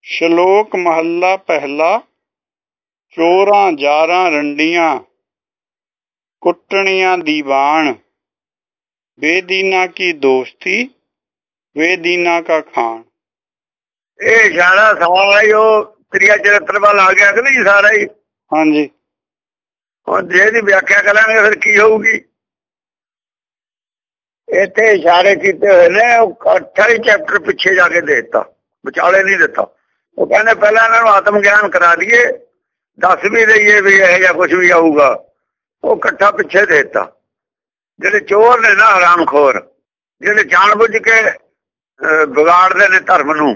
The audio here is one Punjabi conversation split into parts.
ਸ਼ਲੋਕ ਮਹੱਲਾ ਪਹਿਲਾ। ਚੋਰਾਂ ਜਾਰਾਂ ਰੰਡੀਆਂ ਕੁੱਟਣੀਆਂ ਦੀਵਾਨ, ਬੇਦੀਨਾ ਕੀ ਦੋਸਤੀ ਬੇਦੀਨਾ ਕਾ ਖਾਣ। ਇਹ ਸਾਰਾ ਸਵਾਲ ਹੈ ਉਹ ਤ੍ਰਿਆ ਚਰਿੱਤਰ ਵੱਲ ਆ ਗਿਆ ਕਿ ਨਹੀਂ ਸਾਰਾ ਹੀ। ਹਾਂਜੀ, ਹੁਣ ਜੇ ਦੀ ਵਿਆਖਿਆ ਕਰਾਂਗੇ ਫਿਰ ਕੀ ਹੋਊਗੀ। ਇੱਥੇ ਇਸ਼ਾਰੇ ਕੀਤੇ ਹੋਏ ਨੇ, ਉਹ 28 ਚੈਪਟਰ ਪਿੱਛੇ ਜਾ ਕੇ ਦੇ ਦਿੱਤਾ, ਵਿਚਾਲੇ ਨਹੀਂ ਦਿੱਤਾ। ਉਹ ਕਹਿੰਦੇ ਪਹਿਲਾਂ ਇਹਨਾਂ ਨੂੰ ਆਤਮ ਗਿਆਨ ਕਰਾ ਦਈਏ, ਦੱਸ ਵੀ ਦਈਏ ਵੀ ਇਹੋ ਜਿਹਾ ਕੁਛ ਵੀ ਆਊਗਾ। ਉਹ ਇਕੱਠਾ ਪਿੱਛੇ ਦੇ ਦਿੱਤਾ। ਜਿਹੜੇ ਚੋਰ ਨੇ ਨਾ ਹਰਾਮਖੋਰ, ਜਿਹੜੇ ਜਾਣ ਬੁੱਝ ਕੇ ਵਿਗਾੜਦੇ ਨੇ ਧਰਮ ਨੂੰ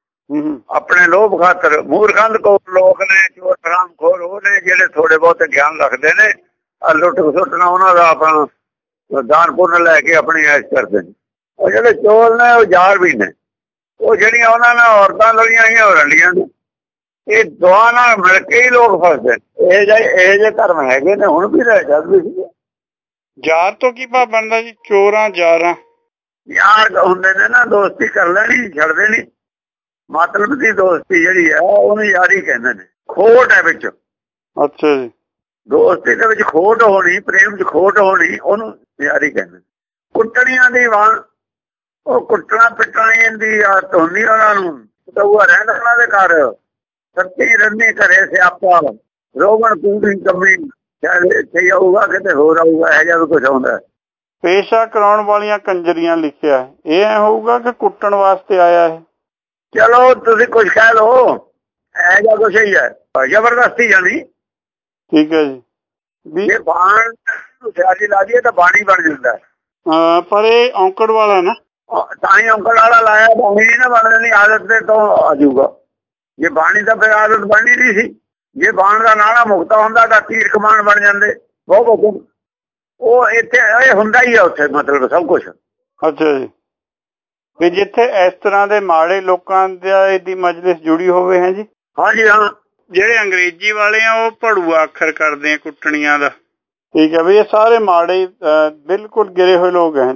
ਆਪਣੇ ਲੋਭ ਖਾਤਰ, ਮੂਰਖੰਦ ਕੋਲ ਲੋਕ ਨੇ ਚੋਰ ਹਰਾਮਖੋਰ ਉਹ ਨੇ ਜਿਹੜੇ ਥੋੜੇ ਬਹੁਤ ਗਿਆਨ ਰੱਖਦੇ ਨੇ। ਲੁੱਟ ਖਸੁੱਟਣਾ ਉਹਨਾਂ ਦਾ ਆਪਣਾ ਦਾਨ ਪੁੰਨ ਲੈ ਕੇ ਆਪਣੀ ਐਸ਼ ਕਰਦੇ ਨੇ। ਉਹ ਜਿਹੜੇ ਚੋਰ ਨੇ ਉਹ ਜ਼ਾਰ ਵੀ ਨੇ, ਉਹ ਜਿਹੜੀਆਂ ਉਹਨਾਂ ਨਾਲ ਔਰਤਾਂ ਲੜੀਆਂ ਹੋਈਆਂ ਉਹ ਰੰਡੀਆਂ ਨੇ। ਇਹ ਦੋਹਾਂ ਨਾਲ ਮਿਲ ਕੇ ਹੀ ਲੋਕ ਫਸਦੇ ਨੇ। ਇਹ ਜਿਹੇ ਧਰਮ ਹੈਗੇ ਨੇ, ਹੁਣ ਵੀ ਰਹੇ, ਜਦ ਵੀ ਸੀਗੇ। ਜ਼ਾਰ ਤੋਂ ਕੀ ਭਾਵ ਬਣਦਾ ਜੀ? ਚੋਰਾਂ ਜਾਰਾਂ ਯਾਰ ਹੁੰਦੇ ਨੇ ਨਾ, ਦੋਸਤੀ ਕਰ ਲੈਣੀ, ਛੱਡਦੇ ਨੀ। ਮਤਲਬ ਦੀ ਦੋਸਤੀ ਜਿਹੜੀ ਹੈ ਉਹਨੂੰ ਯਾਰੀ ਕਹਿੰਦੇ ਨੇ। ਖੋਟ ਹੈ ਵਿੱਚ। ਅੱਛਾ ਜੀ। ਦੋਸਤੀ ਦੇ ਵਿੱਚ ਖੋਟ ਹੋਣੀ, ਪ੍ਰੇਮ ਚ ਖੋਟ ਹੋਣੀ, ਉਹਨੂੰ ਯਾਰੀ ਕਹਿੰਦੇ। ਕੁੱਟਣੀਆਂ ਦੀ ਵਾਂ, ਉਹ ਕੁੱਟਣਾ ਪਿੱਟਣਾ ਦੀ ਆਦਤ ਹੁੰਦੀ ਉਹਨਾਂ ਨੂੰ। ਉਹ ਰਹਿੰਦਾ ਉਹਨਾਂ ਦੇ ਘਰ ਸੱਚੀ ਰੰਨੀ ਘਰੇ ਸਿਆਪਾ, ਰੋਗਣ ਪੂਰੀ ਕਮੀ। ਇੱਥੇ ਆਊਗਾ ਕਿਤੇ ਹੋਰ ਆਊਗਾ, ਇਹੋ ਜਿਹਾ ਵੀ ਕੁਛ ਆਉਂਦਾ। ਪੇਸ਼ਾ ਕਰਾਉਣ ਵਾਲੀਆਂ ਕੰਜਰੀਆਂ ਲਿਖਿਆ, ਇਹ ਐ ਹੋਊਗਾ ਕਿ ਕੁੱਟਣ ਵਾਸਤੇ ਆਇਆ ਹੈ? ਚਲੋ ਤੁਸੀਂ ਕੁਛ ਕਹਿ ਲਓ, ਇਹੋ ਜਿਹਾ ਕੁਛ ਹੀ ਹੈ, ਜ਼ਬਰਦਸਤੀ ਜਾਨੀ। ਠੀਕ ਹੈ ਜੀ। ਜੇ ਬਾਣ ਸਿਆਰੀ ਲਾ ਦਈਏ ਤਾਂ ਬਾਣੀ ਬਣ ਜਾਂਦਾ। ਪਰ ਇਹ ਔਂਕੜ ਵਾਲਾ ਨਾ, ਤਾਂ ਹੀ ਔਂਕੜ ਵਾਲਾ ਲਾਇਆ। ਬਾਣੀ ਨਹੀਂ ਨਾ ਬਣਨੀ, ਆਦਤ ਦੇ ਤੋਂ ਆ ਜਾਊਗਾ। ਜੇ ਬਾਣੀ ਤਾਂ ਫਿਰ ਆਦਤ ਬਣਨੀ ਨਹੀਂ ਸੀ। ਜੇ ਬਾਣ ਦਾ ਨਾਲਾ ਮੁਕਤਾ ਹੁੰਦਾ ਤਾਂ ਤੀਰ ਕਮਾਨ ਬਣ ਜਾਂਦੇ। ਬਹੁਤ ਉਹ ਇੱਥੇ ਇਹ ਹੁੰਦਾ ਹੀ ਆ ਉੱਥੇ, ਮਤਲਬ ਸਭ ਕੁਛ। ਅੱਛਾ ਜੀ। ਵੀ ਜਿੱਥੇ ਇਸ ਤਰ੍ਹਾਂ ਦੇ ਮਾੜੇ ਲੋਕਾਂ ਦੀ ਮਜਲਿਸ ਜੁੜੀ ਹੋਵੇ। ਹੈ ਜੀ। ਹਾਂਜੀ ਹਾਂ। ਜਿਹੜੇ ਅੰਗਰੇਜ਼ੀ ਵਾਲੇ ਆ ਉਹ ਭੜੂਆ ਅੱਖਰ ਕਰਦੇ ਆ ਕੁੱਟਣੀਆਂ ਦਾ। ਠੀਕ ਹੈ ਵੀ ਇਹ ਸਾਰੇ ਮਾੜੇ ਬਿਲਕੁਲ ਗਿਰੇ ਹੋਏ ਲੋਕ ਹੈ।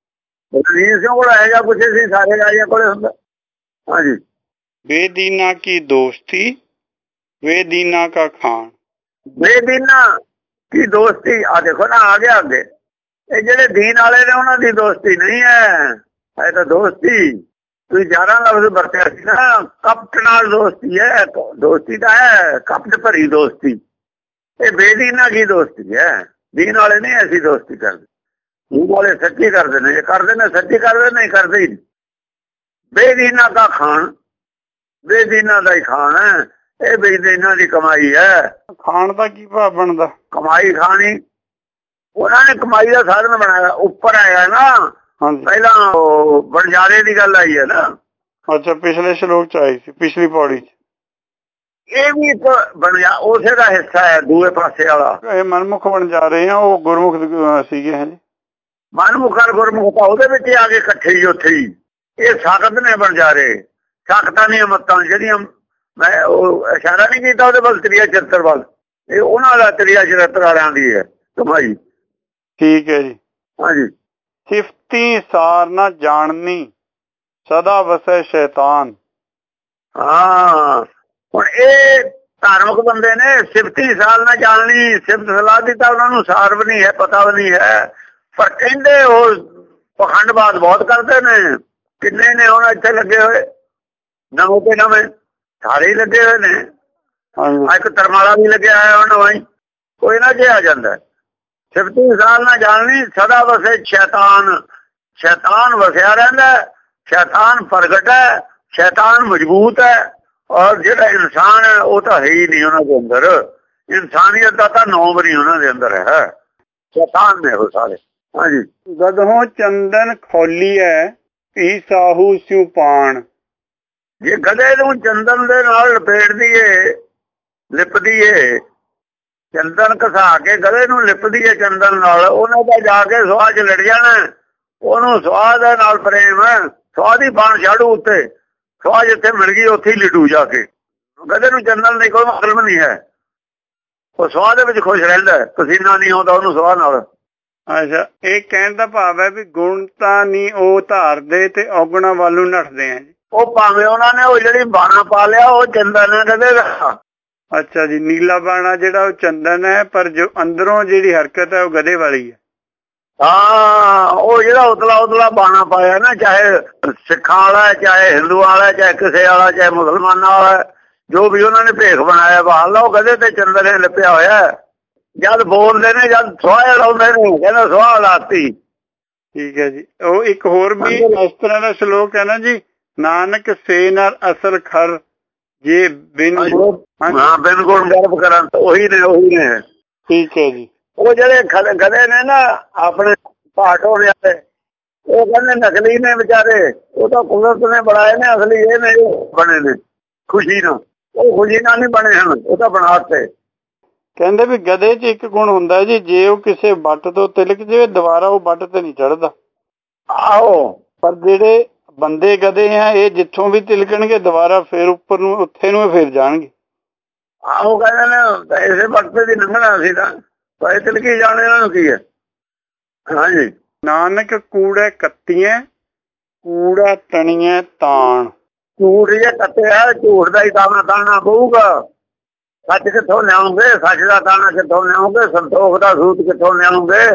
ਰਣਜੀਤ ਸਿੰਘ ਕੋਲ ਇਹੋ ਜਿਹਾ ਕੁਛ ਸੀ, ਸਾਰੇ ਰਾਜਿਆਂ ਕੋਲੇ ਹੁੰਦਾ। ਹਾਂਜੀ। ਬੇਦੀਨਾ ਕੀ ਦੋਸਤੀ ਬੇਦੀਨਾ ਕਾ ਖਾਣ। ਬੇਦੀਨਾ ਕੀ ਦੋਸਤੀ, ਆ ਦੇਖੋ ਨਾ ਆ ਗਿਆ ਅੱਗੇ। ਇਹ ਜਿਹੜੇ ਦੀਨ ਵਾਲੇ ਨੇ ਉਹਨਾਂ ਦੀ ਦੋਸਤੀ ਨਹੀਂ ਹੈ, ਇਹ ਤਾਂ ਦੋਸਤੀ ਤੁਸੀਂ ਜਾਰਾਂ ਲਫ਼ਜ਼ ਵਰਤਿਆ ਸੀ ਨਾ, ਕਪਟ ਨਾਲ ਦੋਸਤੀ ਹੈ। ਦੋਸਤੀ ਤਾਂ ਹੈ ਕਪਟ ਭਰੀ ਦੋਸਤੀ। ਇਹ ਬੇਦੀਨਾ ਕੀ ਦੋਸਤੀ ਹੈ। ਦੀਨ ਵਾਲੇ ਨਹੀਂ ਐਸੀ ਦੋਸਤੀ ਕਰਦੇ। ਦੀਨ ਵਾਲੇ ਸੱਚੀ ਕਰਦੇ ਨੇ, ਜੇ ਕਰਦੇ ਨੇ ਸੱਚੀ ਕਰਦੇ, ਨਹੀਂ ਕਰਦੇ ਹੀ। ਬੇਦੀਨਾ ਦਾ ਖਾਣ, ਬੇਦੀਨਾ ਦਾ ਹੀ ਖਾਣ ਹੈ। ਇਹ ਬੇਦੀਨਾ ਦੀ ਕਮਾਈ ਹੈ। ਖਾਣ ਦਾ ਕੀ ਭਾਵ ਬਣਦਾ? ਕਮਾਈ ਖਾਣੀ। ਉਹਨਾਂ ਨੇ ਕਮਾਈ ਦਾ ਸਾਧਨ ਬਣਾਇਆ। ਉੱਪਰ ਆਇਆ ਨਾ ਪਹਿਲਾਂ ਬਣਜਾਰੇ ਦੀ ਗੱਲ ਆਈ ਹੈ ਨਾ। ਅੱਛਾ, ਪਿਛਲੇ ਸ਼ਲੋਕ ਚ ਆਈ ਸੀ, ਪਿਛਲੀ ਪੌੜੀ ਚ। ਇਹ ਵੀ ਇੱਕ ਉਸੇ ਦਾ ਹਿੱਸਾ ਹੈ, ਦੂਏ ਪਾਸੇ ਵਾਲਾ। ਇਹ ਮਨਮੁਖ ਬਣ ਜਾ ਰਹੇ ਆ, ਉਹ ਗੁਰਮੁਖ ਸੀਗੇ। ਹੈ ਜੀ। ਮਨਮੁਖ ਗੁਰਮੁਖ ਤਾਂ ਉਹਦੇ ਵਿੱਚ ਆ ਕੇ ਇਕੱਠੇ ਹੀ ਉੱਥੇ ਹੀ। ਇਹ ਸਾਖਤ ਨੇ ਬਣ ਜਾ ਰਹੇ, ਸਾਖਤਾਂ ਦੀਆਂ ਮੱਤਾਂ ਜਿਹੜੀਆਂ ਮੈਂ ਉਹ ਇਸ਼ਾਰਾ ਨਹੀਂ ਕੀਤਾ ਉਹਦੇ ਵੱਲ, ਤ੍ਰਿਆ ਚਰਿੱਤਰ ਵੱਲ। ਇਹ ਉਹਨਾਂ ਦਾ ਤ੍ਰਿਆ ਚਰਿੱਤਰ ਵਾਲਿਆਂ ਦੀ ਹੈ ਕਮਾਈ। ਠੀਕ ਹੈ ਜੀ। ਹਾਂਜੀ। ਸਿਫਤੀ ਸਾਰ ਨਾ ਜਾਣਨੀ ਸਦਾ ਵਸੈ ਸ਼ੈਤਾਨ। ਹਾਂ, ਹੁਣ ਇਹ ਧਾਰਮਿਕ ਬੰਦੇ ਨੇ। ਸਿਫਤੀ ਸਾਲ ਨਾ ਜਾਣਨੀ, ਸਿਫਤ ਸਲਾਹ ਦੀ ਤਾਂ ਉਹਨਾਂ ਨੂੰ ਸਾਰ ਵੀ ਨਹੀਂ ਹੈ, ਪਤਾ ਵੀ ਨਹੀਂ ਹੈ। ਪਰ ਕਹਿੰਦੇ ਉਹ ਪਖੰਡਬਾਦ ਬਹੁਤ ਕਰਦੇ ਨੇ। ਕਿੰਨੇ ਨੇ ਹੁਣ ਇੱਥੇ ਲੱਗੇ ਹੋਏ, ਨਵੇਂ ਤੇ ਨਵੇਂ ਸਾਰੇ ਹੀ ਲੱਗੇ ਹੋਏ ਨੇ। ਇੱਕ ਤਰਮਾਲਾ ਵੀ ਲੱਗਿਆ ਹੋਇਆ ਉਹਨਾਂ ਵਾਈ, ਕੋਈ ਨਾ ਜੇ ਆ ਜਾਂਦਾ। ਸਿਫਤੀ ਸਾਲ ਨਾ ਜਾਣਨੀ ਸਦਾ ਵਸੇ ਸ਼ੈਤਾਨ। ਸ਼ੈਤਾਨ ਵਸਿਆ ਰਹਿੰਦਾ, ਸ਼ੈਤਾਨ ਪ੍ਰਗਟ ਹੈ, ਸ਼ੈਤਾਨ ਮਜ਼ਬੂਤ ਹੈ। ਔਰ ਜਿਹੜਾ ਇਨਸਾਨ ਹੈ ਉਹ ਤਾਂ ਹੈ ਹੀ ਨਹੀਂ ਉਹਨਾਂ ਦੇ ਅੰਦਰ। ਇਨਸਾਨੀਅਤ ਦਾ ਤਾਂ ਨੌਂ ਵੀ ਉਹਨਾਂ ਦੇ ਅੰਦਰ ਹੈ। ਸ਼ੈਤਾਨ ਨੇ ਉਹ ਸਾਰੇ। ਹਾਂਜੀ। ਗਦਹੋਂ ਚੰਦਨ ਖੋਲੀ ਹੈ ਪੀ ਸਾਹੂ ਸਿਉ ਪਾਣ। ਜੇ ਗਧੇ ਨੂੰ ਚੰਦਨ ਦੇ ਨਾਲ ਲਪੇਟ ਦਈਏ, ਲਿਪ ਦਈਏ, ਚੰਦਨ ਘਸਾ ਕੇ ਗਧੇ ਨੂੰ ਲਿਪ ਦਈਏ ਚੰਦਨ ਨਾਲ, ਉਹਨੇ ਤਾਂ ਜਾ ਕੇ ਸੁਆਹ ਚ ਲੜ ਜਾਣਾ। ਉਹਨੂੰ ਸੁਆਹ ਦੇ ਨਾਲ ਪ੍ਰੇਮ ਹੈ, ਸੁਆਹ ਦੀ ਬਾਣ ਝਾੜੂ ਉੱਤੇ। ਸੁਆਹ ਜਿੱਥੇ ਮਿਲ ਗਈ ਉੱਥੇ ਹੀ ਲਿਟੂ ਜਾ ਕੇ। ਗਧੇ ਨੂੰ ਚੰਦਨ ਦੀ ਕੋਈ ਮਤਲਬ ਨਹੀਂ ਹੈ। ਉਹ ਸੁਆਹ ਦੇ ਵਿੱਚ ਖੁਸ਼ ਰਹਿੰਦਾ, ਪਸੀਨਾ ਨਹੀਂ ਆਉਂਦਾ ਉਹਨੂੰ ਸੁਆਹ ਨਾਲ। ਅੱਛਾ, ਇਹ ਕਹਿਣ ਦਾ ਭਾਵ ਹੈ ਵੀ ਗੁਣ ਤਾਂ ਨਹੀਂ ਉਹ ਧਾਰਦੇ ਤੇ ਔਗਣਾ ਵੱਲ ਨੂੰ ਨੱਠਦੇ ਆ। ਉਹ ਭਾਵੇਂ ਉਹਨਾਂ ਨੇ ਉਹ ਜਿਹੜੀ ਬਾਣਾ ਪਾ ਲਿਆ ਉਹ ਚੰਦਨ ਹੈ ਕਦੇ ਦਾ। ਅੱਛਾ ਜੀ, ਨੀਲਾ ਬਾਣਾ ਜਿਹੜਾ ਉਹ ਚੰਦਨ ਹੈ, ਪਰ ਜੋ ਅੰਦਰੋਂ ਜਿਹੜੀ ਹਰਕਤ ਹੈ ਉਹ ਗਧੇ ਵਾਲੀ ਹੈ। ਹਾਂ, ਉਹ ਜਿਹੜਾ ਉਤਲਾ ਬਾਣਾ ਪਾਇਆ ਨਾ, ਚਾਹੇ ਸਿੱਖਾਂ ਵਾਲਾ ਚਾਹੇ ਹਿੰਦੂਆਂ ਵਾਲਾ ਚਾਹੇ ਕਿਸੇ ਵਾਲਾ ਚਾਹੇ ਮੁਸਲਮਾਨਾਂ ਵਾਲਾ, ਜੋ ਵੀ ਉਹਨਾਂ ਨੇ ਭੇਖ ਬਣਾਇਆ ਬਾਹਰ ਲਾ, ਉਹ ਗਧੇ ਤੇ ਚੰਦਨ ਨੇ ਲਿਪਿਆ ਹੋਇਆ। ਜਦ ਬੋਲਦੇ ਨੇ ਜਦ ਸੁਆਹ ਲਾਉਂਦੇ ਨੇ ਕਹਿੰਦਾ ਸੁਆਹ ਲਾਤੀ। ਠੀਕ ਹੈ ਜੀ। ਉਹ ਇੱਕ ਹੋਰ ਵੀ ਇਸ ਤਰ੍ਹਾਂ ਦਾ ਸ਼ਲੋਕ ਹੈ ਨਾ ਜੀ, ਨਾਨਕ ਸੇ ਨਰ ਅਸਲ ਖਰ ਜੇ ਬਿਨ ਬਿਨ ਗੁਣ ਗਰਭ ਕਰਨ, ਉਹੀ ਨੇ। ਠੀਕ ਹੈ ਜੀ। ਉਹ ਜਿਹੜੇ ਗਧੇ ਨੇ ਨਾ ਆਪਣੇ ਭਾਟ ਹੋਣੇ ਵਾਲੇ, ਉਹ ਕਹਿੰਦੇ ਨਕਲੀ ਨੇ ਵਿਚਾਰੇ, ਉਹ ਤਾਂ ਕੁਦਰਤ ਨੇ ਬਣਾਏ ਨੇ, ਅਸਲੀ ਇਹ ਨੇ ਬਣੇ ਨੇ ਖੁਸ਼ੀ ਨਾਲ। ਉਹ ਖੁਸ਼ੀ ਨਾਲ ਨਹੀਂ ਬਣੇ ਹਨ, ਉਹ ਤਾਂ ਬਣਾਤੇ। ਕਹਿੰਦੇ ਵੀ ਗਧੇ 'ਚ ਇੱਕ ਗੁਣ ਹੁੰਦਾ ਜੀ, ਜੇ ਉਹ ਕਿਸੇ ਵੱਟ ਤੋਂ ਤਿਲਕ ਜਾਵੇ ਦੁਬਾਰਾ ਉਹ ਵੱਟ ਤੇ ਨਹੀਂ ਚੜ੍ਹਦਾ। ਆਹੋ, ਪਰ ਜਿਹੜੇ ਬੰਦੇ ਗਧੇ ਆ ਇਹ ਜਿੱਥੋਂ ਵੀ ਤਿਲਕਣਗੇ ਦੁਬਾਰਾ ਫੇਰ ਉੱਪਰ ਨੂੰ ਉੱਥੇ ਨੂੰ ਫੇਰ ਜਾਣਗੇ। ਆਹੋ, ਕਹਿੰਦੇ ਨੇ ਇਸੇ ਵਕਤ ਦੀ ਲੰਘਣਾ ਸੀ ਤਾਂ ਪਏ ਤਿਲਕੀ ਜਾਣੇ, ਇਹਨਾਂ ਨੂੰ ਕੀ ਹੈ। ਹਾਂਜੀ, ਨਾਨਕ ਕੂੜੇ ਕੱਤੀਆਂ ਕੂੜਾ ਤਣੀਆਂ ਤਾਣ। ਝੂਠ ਜੇ ਕੱਟਿਆ ਝੂਠ ਦਾ ਹੀ ਤਾਣਾ ਪਊਗਾ। ਸੱਚ ਕਿੱਥੋਂ ਲਿਆਉਂਗੇ, ਸੱਚ ਦਾ ਤਾਣਾ ਕਿੱਥੋਂ ਲਿਆਉਂਗੇ, ਸੰਤੋਖ ਦਾ ਸੂਤ ਕਿੱਥੋਂ ਲਿਆਉਂਗੇ।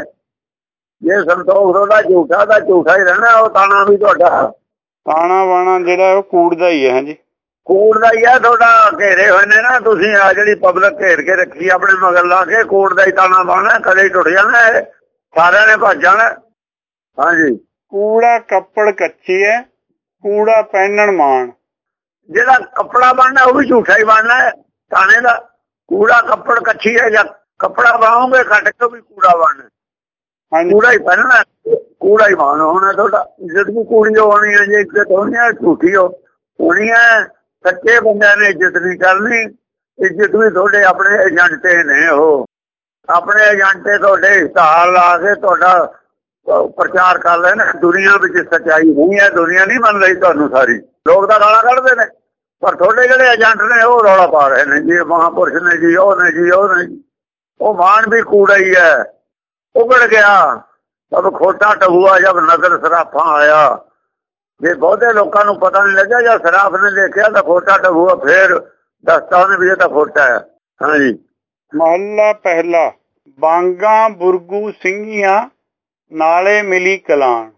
ਜੇ ਸੰਤੋਖ ਉਹਦਾ ਝੂਠਾ ਹੀ ਰਹਿਣਾ, ਉਹ ਤਾਣਾ ਵੀ ਤੁਹਾਡਾ ਤਾਣਾ ਬਾਣਾ ਜਿਹੜਾ ਉਹ ਕੂੜ ਦਾ ਹੀ ਹੈ। ਹਾਂਜੀ, ਕੂੜ ਦਾ ਹੀ ਹੈ ਤੁਹਾਡਾ। ਘੇਰੇ ਹੋਏ ਨੇ ਨਾ ਤੁਸੀਂ, ਆ ਜਿਹੜੀ ਪਬਲਿਕ ਘੇਰ ਕੇ ਰੱਖੀ ਆਪਣੇ ਮਗਰ ਲਾ ਕੇ, ਕੂੜ ਦਾ ਹੀ ਤਾਣਾ ਬਾਣਾ, ਕਦੇ ਹੀ ਟੁੱਟ ਜਾਣਾ, ਸਾਰਿਆਂ ਨੇ ਭੱਜ ਜਾਣਾ। ਹਾਂਜੀ, ਕੂੜਾ ਕੱਪੜ ਕੱਚੀ ਹੈ ਕੂੜਾ ਪਹਿਨਣ ਮਾਣ। ਜਿਹੜਾ ਕੱਪੜਾ ਬਣਨਾ ਉਹ ਵੀ ਝੂਠਾ ਹੀ ਬਣਨਾ ਤਾਣੇ ਦਾ। ਕੂੜਾ ਕੱਪੜ ਕੱਚੀ ਹੈ, ਜਾਂ ਕੱਪੜਾ ਪਾਓਗੇ ਕੱਟ ਕੇ ਵੀ ਕੂੜਾ ਬਣਨਾ। ਕੂੜਾ ਹੀ ਪਹਿਨਣਾ, ਕੂੜਾ ਹੀ ਮਾਣ ਹੋਣਾ ਤੁਹਾਡਾ। ਇੱਜ਼ਤ ਵੀ ਕੂੜੀ ਹੋਣੀ ਹੈ, ਜੇ ਇੱਜ਼ਤ ਹੋਣੀ ਹੈ ਝੂਠੀ ਹੋਣੀ ਹੈ। ਸੱਚੇ ਬੰਦਿਆਂ ਨੇ ਇੱਜ਼ਤ ਨਹੀਂ ਕਰਨੀ। ਇੱਜ਼ਤ ਵੀ ਤੁਹਾਡੇ ਆਪਣੇ ਏਜੰਟੇ ਨੇ, ਉਹ ਆਪਣੇ ਏਜੰਟੇ ਤੁਹਾਡੇ ਇਸ਼ਤਿਹਾਰ ਲਾ ਕੇ ਤੁਹਾਡਾ ਪ੍ਰਚਾਰ ਕਰ ਲੈਣ। ਦੁਨੀਆ ਵਿੱਚ ਸੱਚਾਈ ਨਹੀਂ ਹੈ, ਦੁਨੀਆ ਨਹੀਂ ਮੰਨ ਰਹੀ ਤੁਹਾਨੂੰ। ਸਾਰੀ ਲੋਕ ਤਾਂ ਗਾਲਾਂ ਕੱਢਦੇ ਨੇ, ਪਰ ਤੁਹਾਡੇ ਜਿਹੜੇ ਏਜੰਟ ਨੇ ਉਹ ਰੌਲਾ ਪਾ ਰਹੇ ਨੇ ਜੀ, ਮਹਾਂਪੁਰਸ਼ ਨੇ ਜੀ, ਉਹ ਨੇ ਜੀ, ਉਹ ਨੇ ਜੀ। ਉਹ ਮਾਨ ਵੀ ਕੂੜਾ ਹੀ ਹੈ। ਉਗੜ ਗਿਆ ਤਬ ਖੋਟਾ ਟਹੂਆ ਜਬ ਨਜ਼ਰ ਸਰਾਫਾ ਆਇਆ। ਜੇ ਬਹੁਤੇ ਲੋਕਾਂ ਨੂੰ ਪਤਾ ਨਹੀਂ ਲੱਗਿਆ, ਜਾਂ ਸਰਾਫ ਨੇ ਦੇਖਿਆ ਤਾਂ ਖੋਟਾ ਟਹੂਆ, ਫੇਰ ਦੱਸਦਾ ਉਹਨੇ ਵੀ ਇਹ ਤਾਂ ਖੋਟਾ ਹੈ। ਹਾਂਜੀ, ਮਹੱਲਾ ਪਹਿਲਾ। ਬਾਂਗਾ ਬੁਰਗੂ ਸਿੰਘੀਆਂ ਨਾਲੇ ਮਿਲੀ ਕਲਾਣ।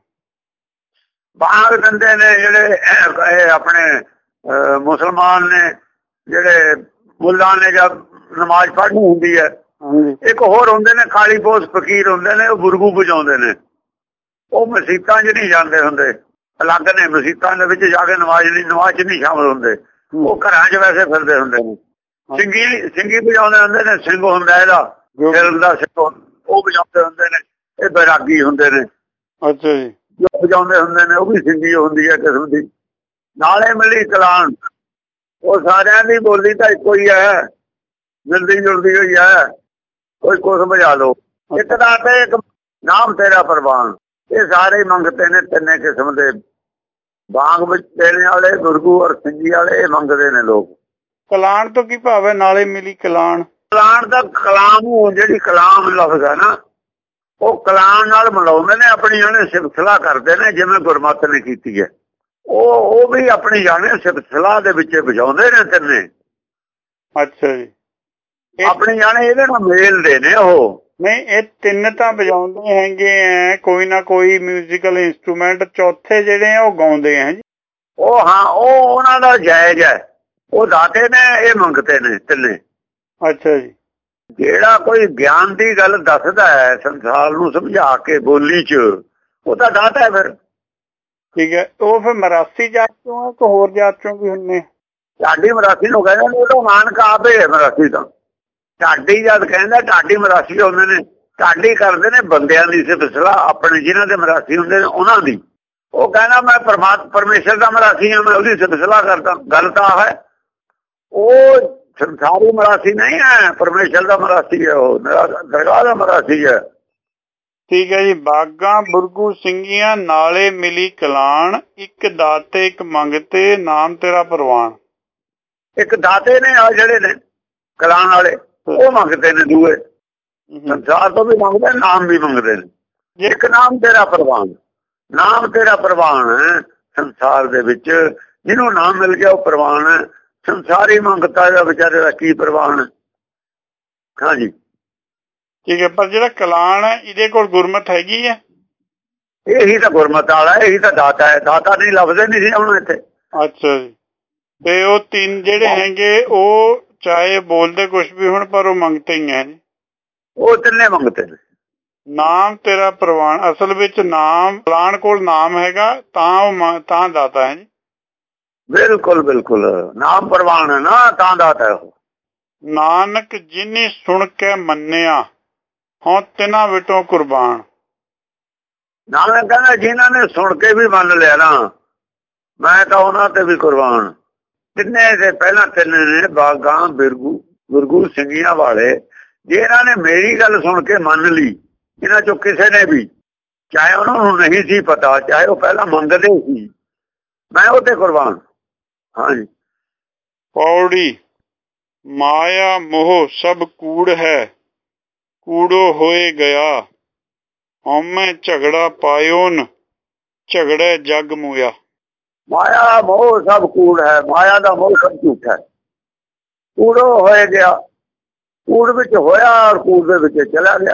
ਬਾਂਗ ਦਿੰਦੇ ਨੇ ਜਿਹੜੇ ਆਪਣੇ ਮੁਸਲਮਾਨ ਨੇ, ਜਿਹੜੇ ਮੁੱਲਾ ਨੇ, ਜਦ ਨਮਾਜ਼ ਪੜ੍ਹਨੀ ਹੁੰਦੀ ਹੈ। ਇੱਕ ਹੋਰ ਹੁੰਦੇ ਨੇ ਖਾਲੀ ਪੋਸ ਫਕੀਰ ਹੁੰਦੇ ਨੇ, ਉਹ ਬੁਰਗੂ ਵਜਾਉਂਦੇ ਨੇ। ਉਹ ਮਸੀਤਾਂ 'ਚ ਨਹੀਂ ਜਾਂਦੇ ਹੁੰਦੇ, ਅਲੱਗ ਨੇ। ਮਸੀਤਾਂ ਦੇ ਵਿੱਚ ਜਾ ਕੇ ਨਮਾਜ਼ 'ਚ ਨਹੀਂ ਸ਼ਾਮਲ ਹੁੰਦੇ, ਉਹ ਘਰਾਂ 'ਚ ਵੈਸੇ ਫਿਰਦੇ ਹੁੰਦੇ ਨੇ। ਸਿੰਘੀ ਵਜਾਉਂਦੇ ਹੁੰਦੇ ਨੇ, ਸਿੰਘ ਹੁੰਦਾ ਇਹਦਾ ਫਿਲਮ ਦਾ ਸਿੰਘ, ਉਹ ਵਜਾਉਂਦੇ ਹੁੰਦੇ ਨੇ। ਇਹ ਬੈਰਾਗੀ ਹੁੰਦੇ ਨੇ। ਅੱਛਾ ਜੀ, ਜੋ ਵਜਾਉਂਦੇ ਹੁੰਦੇ ਨੇ ਉਹ ਵੀ ਸਿੰਘੀ ਹੁੰਦੀ ਹੈ ਕਿਸਮ ਦੀ। ਨਾਲੇ ਮਿਲੀ ਕਲਾਣ, ਉਹ ਸਾਰਿਆਂ ਦੀ ਬੋਲੀ ਤਾਂ ਇੱਕੋ ਹੀ ਹੈ, ਮਿਲਦੀ ਜੁਲਦੀ ਹੋਈ ਹੈ। ਕੋਈ ਕੁਛ ਵਜਾ ਲਓ। ਇੱਕ ਦਾ ਤੇ ਇੱਕ ਨਾਮ ਤੇਰਾ ਪ੍ਰਵਾਨ, ਇਹ ਸਾਰੇ ਮੰਗਤੇ ਨੇ। ਤਿੰਨੇ ਕਿਸਮ ਦੇ ਬਾਂਗ ਵਿੱਚ ਦੇਣੇ ਵਾਲੇ, ਗੁਰਗੂ ਔਰ ਸਿੰਘੀ ਵਾਲੇ, ਇਹ ਮੰਗਦੇ ਨੇ ਲੋਕ। ਕਲਾਣ ਤੋਂ ਕੀ ਭਾਵ ਹੈ? ਨਾਲੇ ਮਿਲੀ ਕਲਾਣ। ਕਲਾਣ ਦਾ ਕਲਾਮ, ਜਿਹੜੀ ਕਲਾਮ ਲਫ਼ਜ਼ ਹੈ ਨਾ, ਉਹ ਕਲਾਮ ਨਾਲ ਮਿਲਾਉਂਦੇ ਨੇ, ਆਪਣੀ ਉਹਨੇ ਸਿਫਤ ਸਲਾਹ ਕਰਦੇ ਨੇ, ਜਿਵੇਂ ਗੁਰਮਤਿ ਨੇ ਕੀਤੀ ਹੈ। ਉਹ ਵੀ ਆਪਣੀ ਜਾਣੇ ਸਿਫਤ ਸਲਾਹ ਦੇ ਵਿੱਚ ਵਜਾਉਂਦੇ ਨੇ ਤਿੰਨੇ। ਅੱਛਾ ਜੀ, ਆਪਣੀ ਜਾਣੇ ਇਹਦੇ ਨਾਲ ਮੇਲਦੇ ਨੇ। ਉਹ ਨਹੀਂ, ਇਹ ਤਿੰਨ ਤਾਂ ਵਜਾਉਂਦੇ ਹੈਗੇ ਆ ਕੋਈ ਨਾ ਕੋਈ ਮਿਊਜ਼ੀਕਲ ਇੰਸਟਰੂਮੈਂਟ, ਚੌਥੇ ਜਿਹੜੇ ਆ ਉਹ ਗਾਉਂਦੇ ਆ ਜੀ। ਉਹ ਹਾਂ, ਉਹ ਉਹਨਾਂ ਦਾ ਜਾਇਜ਼ ਹੈ। ਉਹ ਦਾਤੇ ਨੇ, ਇਹ ਮੰਗਤੇ ਨੇ ਤਿੰਨੇ। ਅੱਛਾ ਜੀ, ਜਿਹੜਾ ਕੋਈ ਗਿਆਨ ਦੀ ਗੱਲ ਦੱਸਦਾ ਹੈ ਸੰਸਾਰ ਨੂੰ ਸਮਝਾ ਕੇ ਬੋਲੀ 'ਚ, ਉਹ ਤਾਂ ਦਾਤਾ ਹੈ ਫਿਰ। ਠੀਕ ਹੈ, ਉਹ ਫਿਰ ਮਰਾਸੀ ਜਾਤ ਚੋਂ ਹੈ ਕਿ ਹੋਰ ਜਾਤ ਚੋਂ ਵੀ ਹੁੰਦੇ? ਢਾਡੀ ਮਰਾਸੀ ਨੂੰ ਕਹਿੰਦੇ ਨੇ, ਉਹ ਤਾਂ ਮਾਨਕ ਆਪੇ ਹੈ ਮਰਾਸੀ ਤਾਂ। ਢਾਡੀ ਜਦ ਕਹਿੰਦਾ ਢਾਡੀ ਮਰਾਸੀ ਹੁੰਦੇ ਨੇ। ਢਾਡੀ ਕਰਦੇ ਨੇ ਬੰਦਿਆਂ ਦੀ ਸਿਫਤ ਸਲਾਹ, ਆਪਣੇ ਜਿਹਨਾਂ ਦੇ ਮਰਾਸੀ ਹੁੰਦੇ ਨੇ ਉਹਨਾਂ ਦੀ। ਉਹ ਕਹਿੰਦਾ ਮੈਂ ਪਰਮੇਸ਼ਰ ਦਾ ਮਰਾਸੀ ਹਾਂ, ਮੈਂ ਉਹਦੀ ਸਿਫਤ ਸਲਾਹ ਕਰਦਾ। ਗੱਲ ਤਾਂ ਹੈ, ਉਹ ਸੰਸਾਰੀ ਮਰਾਸੀ ਨਹੀਂ ਹੈ, ਪਰਮੇਸ਼ਰ ਦਾ ਮਰਾਸੀ ਹੈ, ਉਹ ਦਰਗਾਹ ਦਾ ਮਰਾਸੀ ਹੈ। ਠੀਕ ਹੈ ਜੀ। ਬਾਗਾਂ ਬੁਰਗੂ ਸਿੰਘੀਆਂ ਨਾਲੇ ਮਿਲੀ ਕਲਾਣ, ਇੱਕ ਦਾਤੇ ਇੱਕ ਮੰਗਤੇ ਨਾਮ ਤੇਰਾ ਪ੍ਰਵਾਨ। ਇੱਕ ਦਾਤੇ ਨੇ ਆ ਜਿਹੜੇ ਨੇ ਕਲਾਣ ਵਾਲੇ, ਉਹ ਮੰਗਦੇ ਨੇ ਦੂਏ। ਸੰਸਾਰ ਤੋਂ ਵੀ ਮੰਗਦੇ, ਨਾਮ ਵੀ ਮੰਗਦੇ ਨੇ। ਇੱਕ ਨਾਮ ਤੇਰਾ ਪ੍ਰਵਾਨ, ਨਾਮ ਤੇਰਾ ਪ੍ਰਵਾਨ ਹੈ ਸੰਸਾਰ ਦੇ ਵਿੱਚ। ਜਿਹਨੂੰ ਨਾਮ ਮਿਲ ਗਿਆ ਉਹ ਪ੍ਰਵਾਨ ਹੈ। ਸੰਸਾਰੀ ਮੰਗਤਾ ਦਾ ਵਿਚਾਰੇ ਦਾ ਕੀ ਪ੍ਰਵਾਨ ਹੈ। ਹਾਂਜੀ ਠੀਕ ਹੈ। ਪਰ ਜਿਹੜਾ ਕਲਾਣ ਹੈ ਇਹਦੇ ਕੋਲ ਗੁਰਮਤ ਹੈਗੀ ਹੈ? ਇਹੀ ਤਾਂ ਗੁਰਮਤ ਵਾਲਾ, ਇਹੀ ਤਾਂ ਦਾਤਾ ਹੈ। ਦਾਤਾ ਨਹੀਂ ਲੱਭਦੇ ਨਹੀਂ ਸੀ ਹੁਣ ਇੱਥੇ। ਅੱਛਾ ਜੀ। ਤੇ ਉਹ ਤਿੰਨ ਜਿਹੜੇ ਹੈਗੇ ਉਹ ਚਾਹੇ ਬੋਲਦੇ ਕੁਛ ਵੀ ਹੁਣ ਪਰ ਉਹ ਮੰਗਤੇ ਹੀ ਹੈ ਜੀ। ਉਹ ਤਿੰਨੇ ਮੰਗਤੇ ਨੇ। ਨਾਮ ਤੇਰਾ ਪ੍ਰਵਾਨ, ਅਸਲ ਵਿੱਚ ਨਾਮ ਕਲਾਣ ਕੋਲ ਨਾਮ ਹੈਗਾ ਤਾਂ ਉਹ ਤਾਂ ਦਾਤਾ ਹੈ ਜੀ। ਬਿਲਕੁਲ ਬਿਲਕੁਲ ਨਾਮ ਪ੍ਰਵਾਨ ਹੈ ਨਾ, ਤਾਂ ਦਾਤਾ ਹੈ ਉਹ। ਨਾਨਕ ਜਿਨੀ ਸੁਣ ਕੇ ਮੰਨਿਆ ਹੋਂ ਤਿਨਾਂ ਵਿਟੋਂ ਕੁਰਬਾਨ। ਨਾਨਕ ਕਹਿੰਦਾ ਜਿਨ੍ਹਾਂ ਨੇ ਸੁਣ ਕੇ ਵੀ ਮੰਨ ਲਿਆ ਨਾ, ਮੈਂ ਤਾਂ ਉਹਨਾਂ ਤੇ ਵੀ ਕੁਰਬਾਨ। ਤਿੰਨੇ ਦੇ ਪਹਿਲਾਂ ਤਿੰਨ ਨੇ ਬਾਗਾਂ ਬਿਰਗੂ ਸਿੰਘੀਆਂ ਵਾਲੇ। ਜੇ ਇਹਨਾਂ ਨੇ ਮੇਰੀ ਗੱਲ ਸੁਣ ਕੇ ਮੰਨ ਲਈ, ਇਹਨਾਂ ਚੋਂ ਕਿਸੇ ਨੇ ਵੀ, ਚਾਹੇ ਉਹਨਾਂ ਨੂੰ ਨਹੀਂ ਸੀ ਪਤਾ, ਚਾਹੇ ਉਹ ਪਹਿਲਾਂ ਮੰਗਦੇ ਸੀ, ਮੈਂ ਉਹ ਤੇ ਕੁਰਬਾਨ। ਹਾਂਜੀ ਪੌੜੀ ਮਾਇਆ ਮੋਹ ਸਭ ਕੂੜ ਹੈ, ਕੂੜੋ ਹੋਏ ਗਿਆ। ਹਉਮੈ ਝਗੜਾ ਪਾਇਓਨ, ਝਗੜੇ ਜਗ ਮੁਆ। ਮਾਇਆ ਮੋਹ ਸਭ ਕੂੜ ਹੈ, ਮਾਇਆ ਦਾ ਮੋਹ ਸਭ ਝੂਠਾ ਹੈ। ਕੂੜੋ ਹੋਏ ਗਿਆ, ਕੂੜ ਵਿੱਚ ਹੋਇਆ ਔਰ ਕੂੜ ਦੇ ਵਿੱਚ ਚਲਾ ਗਿਆ।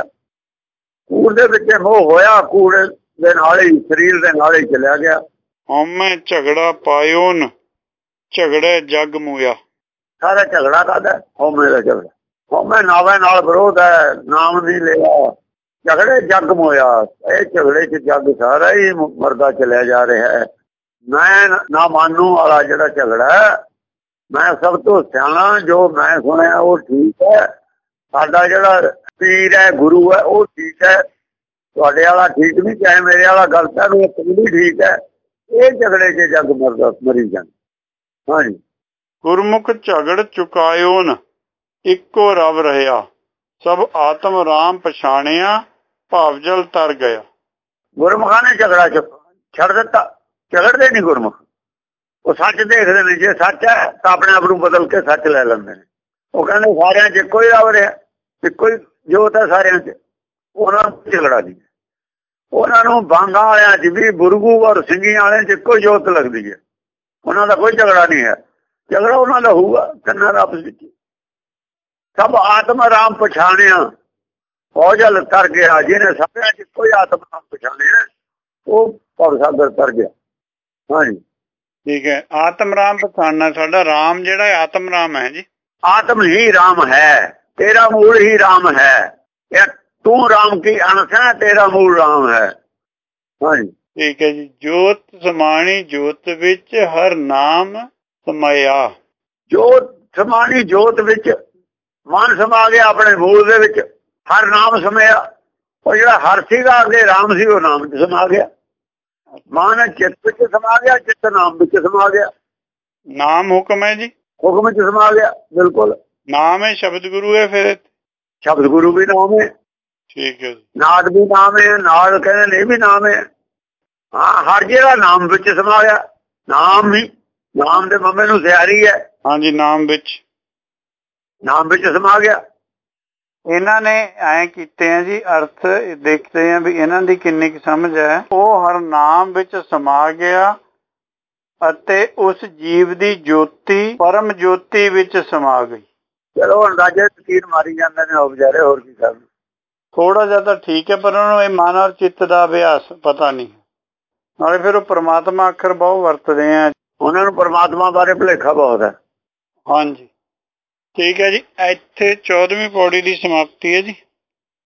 ਕੂੜ ਦੇ ਵਿੱਚ ਮੋਹ ਹੋਇਆ, ਕੂੜ ਦੇ ਨਾਲ ਹੀ ਸਰੀਰ ਦੇ ਨਾਲ ਹੀ ਚਲਿਆ ਗਿਆ। ਹਉਮੈ ਝਗੜਾ ਪਾਇਓਨ, ਝਗੜੇ ਜਗ ਮੁਆ। ਸਾਰਾ ਝਗੜਾ ਕਰਦਾ ਹਉਮੈ ਦਾ ਝਗੜਾ। ਹਉਮੈ ਨਾਵੇਂ ਨਾਲ ਵਿਰੋਧ ਹੈ, ਨਾਮ ਨਹੀਂ ਲਿਆ, ਝਗੜੇ ਜਗ ਮੋਇਆ। ਇਹ ਝਗੜੇ ਚ ਜਗ ਸਾਰਾ ਹੀ ਮਰਦਾ ਚਲਿਆ ਜਾ ਰਿਹਾ ਹੈ। ਮੈਂ ਨਾ ਮਾਨੂ ਵਾਲਾ ਜਿਹੜਾ ਝਗੜਾ, ਮੈਂ ਸਭ ਤੋਂ ਸਿਆਣਾ, ਜੋ ਮੈਂ ਸੁਣਿਆ ਉਹ ਠੀਕ ਹੈ। ਸਾਡਾ ਜਿਹੜਾ ਪੀਰ ਹੈ, ਗੁਰੂ ਹੈ, ਉਹ ਠੀਕ ਹੈ। ਤੁਹਾਡੇ ਵਾਲਾ ਠੀਕ ਨਹੀਂ, ਚਾਹੇ ਮੇਰੇ ਵਾਲਾ ਗਲਤ ਹੈ, ਉਹ ਵੀ ਠੀਕ ਹੈ। ਇਹ ਝਗੜੇ ਚ ਜਗ ਮਰਦਾ ਮਰੀ ਜਾਂਦਾ। ਹਾਂਜੀ ਗੁਰਮੁਖ ਝਗੜ ਚੁਕਾਇਓਨ, ਇੱਕੋ ਰਵ ਰਹਿਆ। ਸਭ ਆਤਮ ਰਾਮ ਪਛਾਣਿਆ, ਭਾਵ ਜਲ ਤਰ ਗਿਆ। ਗੁਰਮੁਖਾਂ ਨੇ ਝਗੜਾ ਛੱਡ ਦਿੱਤਾ। ਝਗੜਦੇ ਨਹੀਂ ਗੁਰਮੁਖ, ਉਹ ਸੱਚ ਦੇਖਦੇ ਨੇ। ਜੇ ਸੱਚ ਹੈ ਤਾਂ ਆਪਣੇ ਆਪ ਨੂੰ ਬਦਲ ਕੇ ਸੱਚ ਲੈ ਲੈਂਦੇ ਨੇ। ਉਹ ਕਹਿੰਦੇ ਸਾਰਿਆਂ 'ਚ ਇੱਕੋ ਹੀ ਰਵ ਰਿਹਾ, ਇੱਕੋ ਹੀ ਜੋਤ ਹੈ ਸਾਰਿਆਂ 'ਚ। ਉਹਨਾਂ ਨੂੰ ਝਗੜਾ ਨਹੀਂ। ਉਹਨਾਂ ਨੂੰ ਬਾਂਗਾ ਵਾਲਿਆਂ 'ਚ ਵੀ, ਬੁਰਗੂ ਔਰ ਸਿੰਘੀਆਂ ਵਾਲਿਆਂ 'ਚ ਇੱਕੋ ਹੀ ਜੋਤ ਲੱਗਦੀ ਹੈ। ਉਹਨਾਂ ਦਾ ਕੋਈ ਝਗੜਾ ਨਹੀਂ ਹੈ। ਝਗੜਾ ਉਹਨਾਂ ਦਾ ਹੋਊਗਾ ਤਿੰਨਾਂ ਦਾ ਆਪਸ ਵਿੱਚ। ਸਭ ਆਤਮ ਰਾਮ ਪਛਾਣਿਆ, ਹੋ ਜਲ ਤਰ ਗਿਆ। ਜਿਹਨੇ ਸਾਰਿਆਂ 'ਚ ਇੱਕੋ ਹੀ ਆਤਮ ਰਾਮ ਪਛਾਣਿਆ, ਉਹ ਭਵ ਸਾਗਰ ਤਰ ਗਿਆ। ਹਾਂਜੀ ਠੀਕ ਹੈ। ਆਤਮ ਰਾਮ ਪਛਾਣਨਾ, ਸਾਡਾ ਰਾਮ ਜਿਹੜਾ ਹੈ ਆਤਮ ਰਾਮ ਹੈ ਜੀ। ਆਤਮ ਹੀ ਰਾਮ ਹੈ, ਤੇਰਾ ਮੂਲ ਹੀ ਰਾਮ ਹੈ। ਤੂੰ ਰਾਮ ਕੀ ਅੰਸ਼ ਹੈ, ਤੇਰਾ ਮੂਲ ਰਾਮ ਹੈ। ਹਾਂਜੀ ਠੀਕ ਹੈ ਜੀ। ਜੋਤ ਸਮਾਣੀ ਜੋਤ ਵਿੱਚ ਹਰ ਨਾਮ ਸਮਾਇਆ। ਜੋਤ ਸਮਾਣੀ ਜੋਤ ਵਿੱਚ ਮਨ ਸਮਾ ਗਿਆ, ਆਪਣੇ ਮੂਲ ਦੇ ਵਿੱਚ ਹਰ ਨਾਮ ਸਮਿਆ। ਉਹ ਜਿਹੜਾ ਹਰ ਸੀਗਾ ਅੱਗੇ ਰਾਮ ਸੀ, ਉਹ ਨਾਮ ਚ ਸਮਾ ਗਿਆ। ਮਨ ਚਿੱਤ ਵਿੱਚ ਸਮਾ ਗਿਆ, ਚਿੱਤ ਨਾਮ ਵਿੱਚ ਸਮਾ ਗਿਆ। ਨਾਮ ਹੁਕਮ ਹੈ ਜੀ, ਹੁਕਮ ਚ ਸਮਾ ਗਿਆ। ਬਿਲਕੁਲ ਨਾਮ ਹੈ, ਸ਼ਬਦ ਗੁਰੂ ਹੈ। ਫਿਰ ਸ਼ਬਦ ਗੁਰੂ ਵੀ ਨਾਮ ਹੈ। ਠੀਕ ਹੈ ਜੀ। ਨਾਦ ਵੀ ਨਾਮ ਹੈ, ਨਾਦ ਕਹਿੰਦੇ ਨੇ ਇਹ ਵੀ ਨਾਮ ਹੈ। ਹਾਂ ਹਰ ਜਿਹੜਾ ਨਾਮ ਵਿੱਚ ਸਮਾ ਗਿਆ। ਨਾਮ ਵੀ, ਨਾਮ ਦੇ ਮੰਮੇ ਨੂੰ ਸਿਆਰੀ ਹੈ। ਹਾਂਜੀ ਨਾਮ ਵਿੱਚ ਸਮਾ ਗਿਆ। ਇਹਨਾਂ ਨੇ ਐ ਕੀਤੇ ਆ ਜੀ ਅਰਥ ਦੇਖਦੇ ਆ ਵੀ ਇਹਨਾਂ ਦੀ ਕਿੰਨੀ ਕੁ ਸਮਝ ਹੈ। ਉਹ ਹਰ ਨਾਮ ਵਿੱਚ ਸਮਾ ਗਿਆ ਅਤੇ ਉਸ ਜੀਵ ਦੀ ਜੋਤੀ ਪਰਮ ਜੋਤੀ ਵਿੱਚ ਸਮਾ ਗਈ। ਚਲੋ ਅੰਦਾਜ਼ੇ ਤੀਰ ਮਾਰੀ ਜਾਂਦੇ ਨੇ ਉਹ ਵਿਚਾਰੇ, ਹੋਰ ਕੀ ਕਰਨ। ਥੋੜਾ ਜਿਹਾ ਤਾਂ ਠੀਕ ਹੈ, ਪਰ ਉਹਨਾਂ ਨੂੰ ਇਹ ਮਨ ਔਰ ਚਿੱਤ ਦਾ ਅਭਿਆਸ ਪਤਾ ਨਹੀਂ। ਨਾਲੇ ਫਿਰ ਉਹ ਪ੍ਰਮਾਤਮਾ ਅੱਖਰ ਬਹੁਤ ਵਰਤਦੇ ਆ, ਉਹਨਾਂ ਨੂੰ ਪ੍ਰਮਾਤਮਾ ਬਾਰੇ ਭੁਲੇਖਾ ਬਹੁਤ ਹੈ। ਹਾਂਜੀ ਠੀਕ ਹੈ ਜੀ। ਇੱਥੇ 14ਵੀਂ ਪੌੜੀ ਦੀ ਸਮਾਪਤੀ ਹੈ ਜੀ।